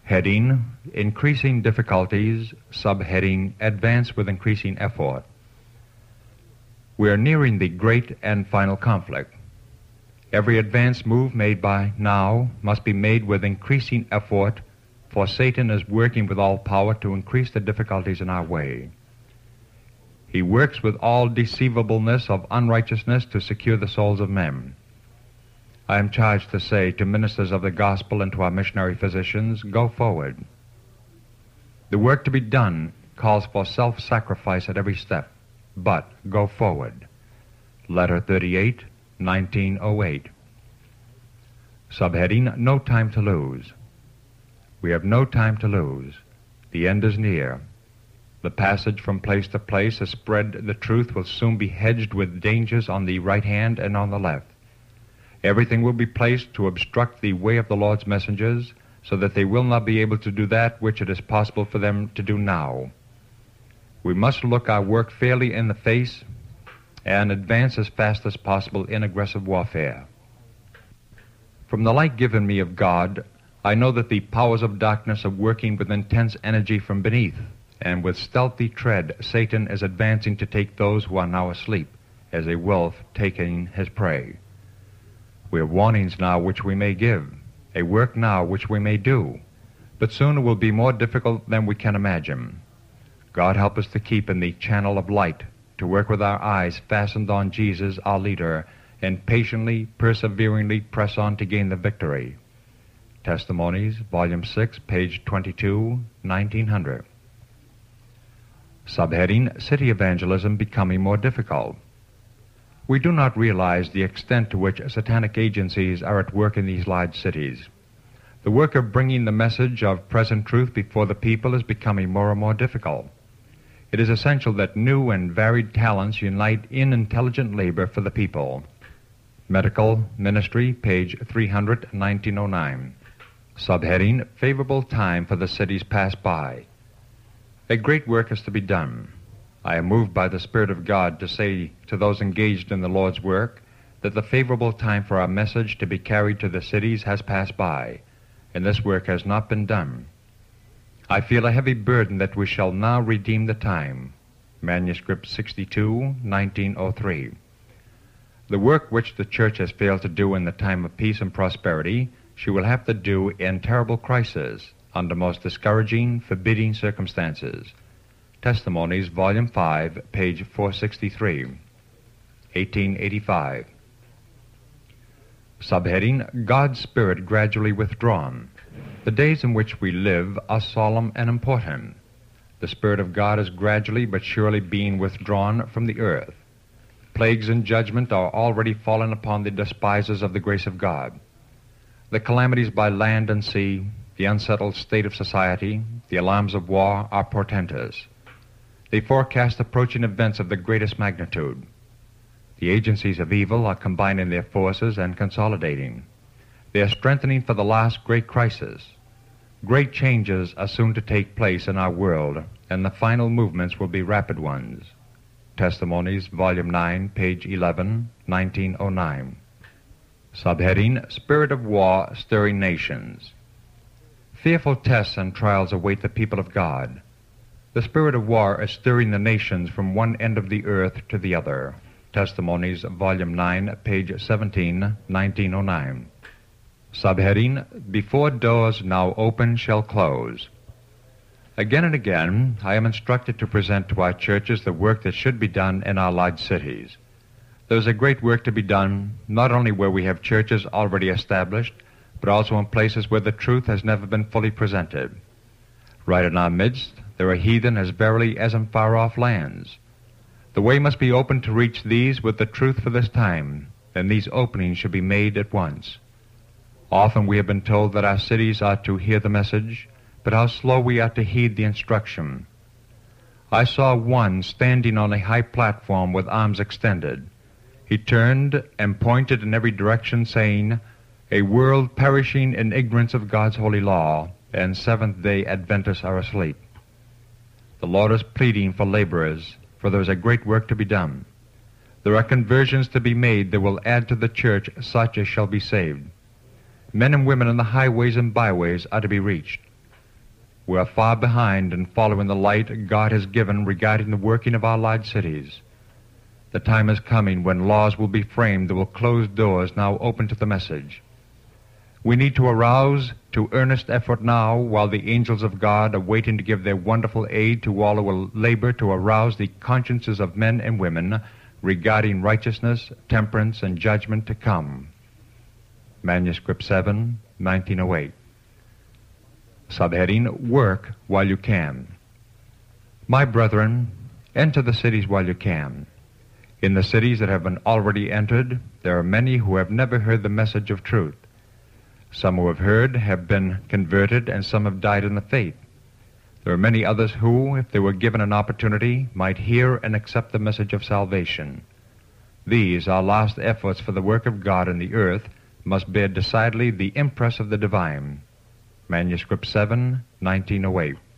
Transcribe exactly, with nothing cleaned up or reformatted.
Heading, Increasing Difficulties, subheading, Advance with Increasing Effort. We are nearing the great and final conflict. Every advance move made by now must be made with increasing effort, for Satan is working with all power to increase the difficulties in our way. He works with all deceivableness of unrighteousness to secure the souls of men. I am charged to say to ministers of the gospel and to our missionary physicians, go forward. The work to be done calls for self-sacrifice at every step, but go forward. Letter thirty-eight, nineteen oh eight. Subheading, No Time to Lose. We have no time to lose. The end is near. The passage from place to place has spread. The truth will soon be hedged with dangers on the right hand and on the left. Everything will be placed to obstruct the way of the Lord's messengers, so that they will not be able to do that which it is possible for them to do now. We must look our work fairly in the face and advance as fast as possible in aggressive warfare. From the light given me of God, I know that the powers of darkness are working with intense energy from beneath, and with stealthy tread Satan is advancing to take those who are now asleep, as a wolf taking his prey. We have warnings now which we may give, a work now which we may do, but soon it will be more difficult than we can imagine. God help us to keep in the channel of light, to work with our eyes fastened on Jesus, our leader, and patiently, perseveringly press on to gain the victory. Testimonies, Volume six, page twenty-two, nineteen hundred. Subheading, City Evangelism Becoming More Difficult. We do not realize the extent to which satanic agencies are at work in these large cities. The work of bringing the message of present truth before the people is becoming more and more difficult. It is essential that new and varied talents unite in intelligent labor for the people. Medical Ministry, page three hundred, nineteen oh nine. Subheading, Favorable Time for the Cities Passed By. A great work is to be done. I am moved by the Spirit of God to say to those engaged in the Lord's work that the favorable time for our message to be carried to the cities has passed by, and this work has not been done. I feel a heavy burden that we shall now redeem the time. Manuscript sixty-two, nineteen oh three. The work which the Church has failed to do in the time of peace and prosperity, she will have to do in terrible crisis, under most discouraging, forbidding circumstances. Testimonies, Volume five, page four sixty-three, eighteen eighty-five. Subheading, God's Spirit Gradually Withdrawn. The days in which we live are solemn and important. The Spirit of God is gradually but surely being withdrawn from the earth. Plagues and judgment are already fallen upon the despisers of the grace of God. The calamities by land and sea, the unsettled state of society, the alarms of war are portentous. They forecast approaching events of the greatest magnitude. The agencies of evil are combining their forces and consolidating. They are strengthening for the last great crisis. Great changes are soon to take place in our world, and the final movements will be rapid ones. Testimonies, Volume nine, page eleven, nineteen oh nine. Subheading, Spirit of War Stirring Nations. Fearful tests and trials await the people of God. The spirit of war is stirring the nations from one end of the earth to the other. Testimonies, Volume nine, page seventeen, nineteen oh nine. Subheading, Before Doors Now Open Shall Close. Again and again, I am instructed to present to our churches the work that should be done in our large cities. There is a great work to be done, not only where we have churches already established, but also in places where the truth has never been fully presented. Right in our midst, there are heathen as verily as in far-off lands. The way must be open to reach these with the truth for this time, and these openings should be made at once. Often we have been told that our cities are to hear the message, but how slow we are to heed the instruction. I saw one standing on a high platform with arms extended. He turned and pointed in every direction, saying, "A world perishing in ignorance of God's holy law, and Seventh-day Adventists are asleep." The Lord is pleading for laborers, for there is a great work to be done. There are conversions to be made that will add to the church such as shall be saved. Men and women in the highways and byways are to be reached. We are far behind in following the light God has given regarding the working of our large cities. The time is coming when laws will be framed that will close doors now open to the message. We need to arouse to earnest effort now, while the angels of God are waiting to give their wonderful aid to all who will labor to arouse the consciences of men and women regarding righteousness, temperance, and judgment to come. Manuscript seven, nineteen oh eight. Subheading, Work While You Can. My brethren, enter the cities while you can. In the cities that have been already entered, there are many who have never heard the message of truth. Some who have heard have been converted, and some have died in the faith. There are many others who, if they were given an opportunity, might hear and accept the message of salvation. These, our last efforts for the work of God in the earth, must bear decidedly the impress of the divine. Manuscript seven, nineteen oh eight.